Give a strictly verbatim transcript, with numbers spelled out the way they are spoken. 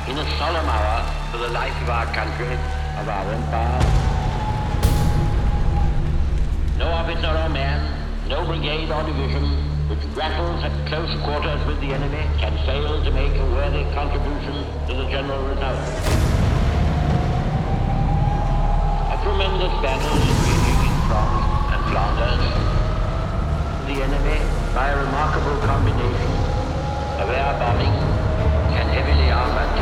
in a solemn hour for the life of our country, of our empire. No officer or man, no brigade or division which grapples at close quarters with the enemy can fail to make a worthy contribution to the general result. A tremendous battle is raging in France and Flanders. The enemy, by a remarkable combination of air bombing and heavily armored